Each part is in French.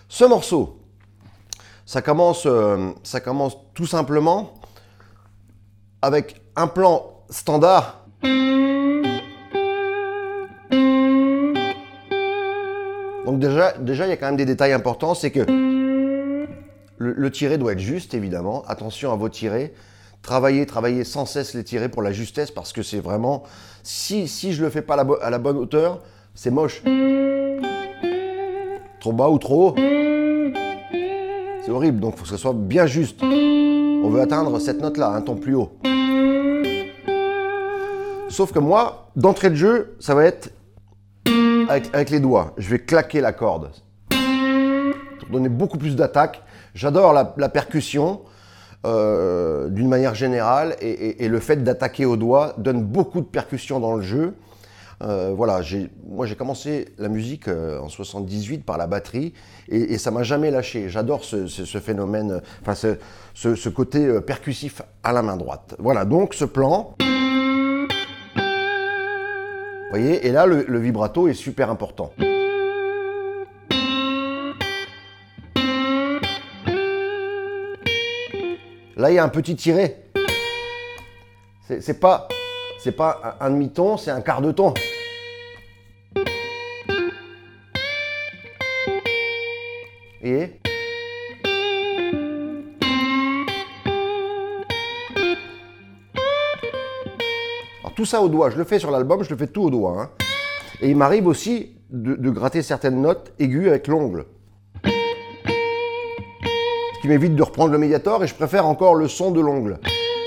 Ce morceau, ça commence tout simplement avec un plan standard. Donc déjà, il y a quand même des détails importants, c'est que le tiré doit être juste, évidemment. Attention à vos tirés. Travaillez sans cesse les tirés pour la justesse, parce que c'est vraiment... Si je le fais pas à la bonne hauteur, c'est moche. Trop bas ou trop haut, c'est horrible. Donc il faut que ce soit bien juste. On veut atteindre cette note-là, un ton plus haut. Sauf que moi, d'entrée de jeu, ça va être avec les doigts. Je vais claquer la corde pour donner beaucoup plus d'attaque. J'adore la percussion d'une manière générale, et le fait d'attaquer au doigt donne beaucoup de percussion dans le jeu. Voilà, moi j'ai commencé la musique en 78 par la batterie, et ça m'a jamais lâché. J'adore ce phénomène, enfin ce côté percussif à la main droite. Voilà, donc ce plan. Vous voyez, et là le vibrato est super important. Là, il y a un petit tiré. C'est pas un demi-ton, c'est un quart de ton. Et alors, tout ça au doigt. Je le fais sur l'album, je le fais tout au doigt. Hein. Et il m'arrive aussi de gratter certaines notes aiguës avec l'ongle. Ce qui m'évite de reprendre le médiator, et je préfère encore le son de l'ongle.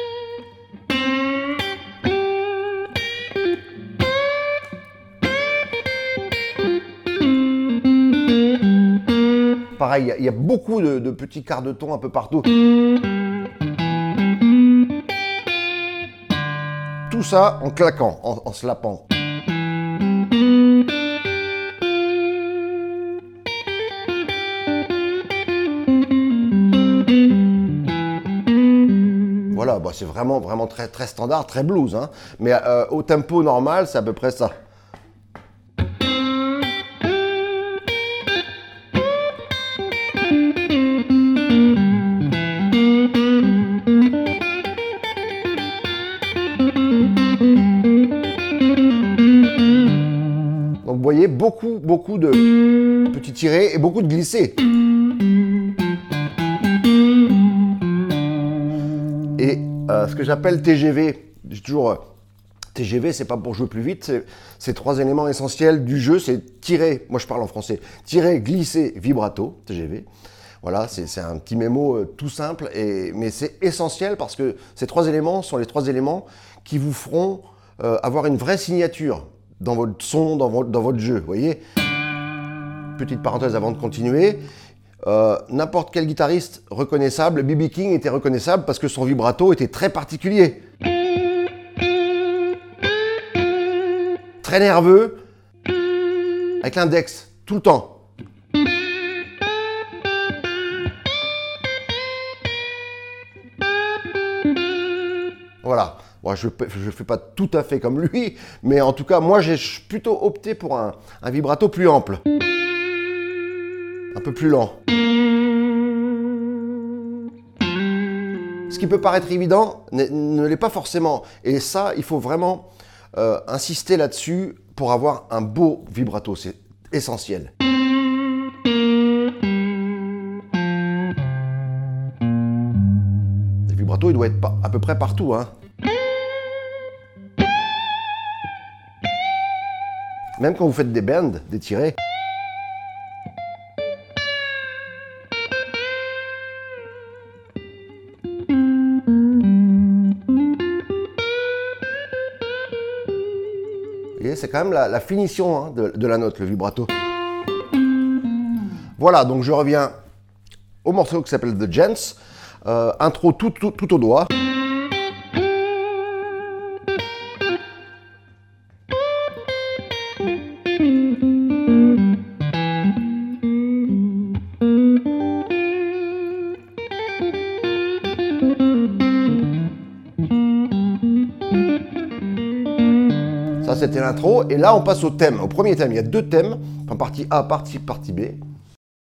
Pareil, il y a beaucoup de petits quarts de ton un peu partout. Tout ça en claquant, en slapant. Voilà, bah c'est vraiment très standard, très blues. Hein. Mais au tempo normal, c'est à peu près ça. Donc vous voyez, beaucoup de petits tirés et beaucoup de glissés. Et ce que j'appelle TGV, j'ai toujours... TGV, c'est pas pour jouer plus vite, c'est trois éléments essentiels du jeu, c'est tirer, moi je parle en français, tirer, glisser, vibrato, TGV. Voilà, c'est un petit mémo tout simple, mais c'est essentiel parce que ces trois éléments sont les trois éléments qui vous feront avoir une vraie signature dans votre son, dans votre jeu, vous voyez. Petite parenthèse avant de continuer, n'importe quel guitariste reconnaissable, B.B. King était reconnaissable parce que son vibrato était très particulier. Très nerveux, avec l'index, tout le temps. Voilà. Bon, je ne fais pas tout à fait comme lui, mais en tout cas, moi, j'ai plutôt opté pour un vibrato plus ample. Un peu plus lent. Ce qui peut paraître évident ne l'est pas forcément. Et ça, il faut vraiment insister là-dessus pour avoir un beau vibrato. C'est essentiel. Le vibrato, il doit être à peu près partout. Hein. Même quand vous faites des bends, des tirés. C'est quand même la finition hein, de la note, le vibrato. Voilà, donc je reviens au morceau qui s'appelle The Gents. Intro tout au doigt. Ça, c'était l'intro. Et là, on passe au thème, au premier thème. Il y a deux thèmes, enfin partie A, partie B.